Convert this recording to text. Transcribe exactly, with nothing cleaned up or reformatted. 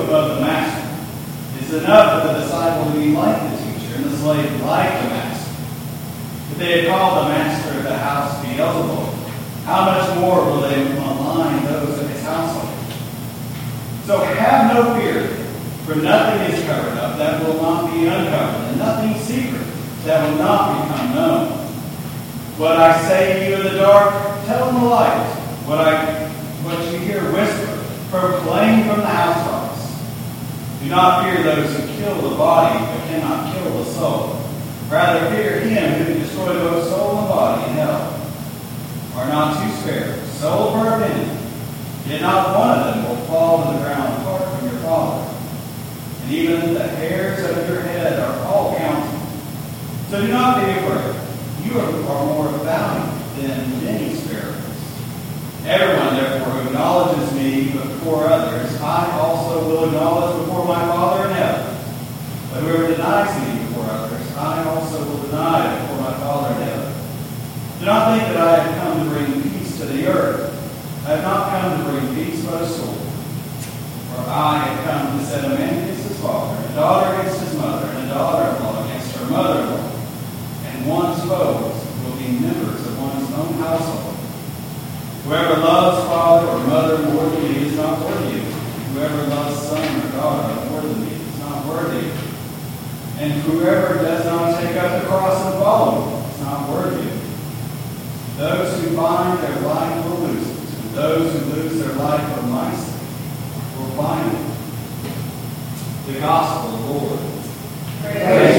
above the master. It's enough for the disciple to be like the teacher and the slave like the master. If they had called the master of the house Beelzebub, how much more will they malign those of his household? So have no fear, for nothing is covered up that will not be uncovered, and nothing secret that will not become known. What I say to you in the dark, tell in the light. What I, what you hear whisper, proclaim from the housetops. Do not fear those who kill the body, but cannot kill the soul. Rather fear him who can destroy both soul and body in hell. Are not two sparrows sold for a penny? Yet not one of them will fall to the ground apart from your Father. And even the hairs of your head are all counted. So do not be afraid. You are more valuable than many sparrows. Everyone, therefore, who acknowledges me before others, I also will acknowledge before my Father in heaven. But whoever denies me before others, I also will deny before my Father in heaven. Do not think that I have come to bring peace to the earth. I have not come to bring peace, but a sword. For I have come to set a man against his father, and a daughter against his mother, and a daughter-in-law against her mother-in-law. And one's foes will be members of one's own household. Whoever loves father or mother more than me is not worthy of me. Whoever loves son or daughter more than me is not worthy of me. And whoever does not take up the cross and follow me is not worthy of me. Those who find their life will lose it, and those who lose their life for my sake will find it. The Gospel of the Lord. Praise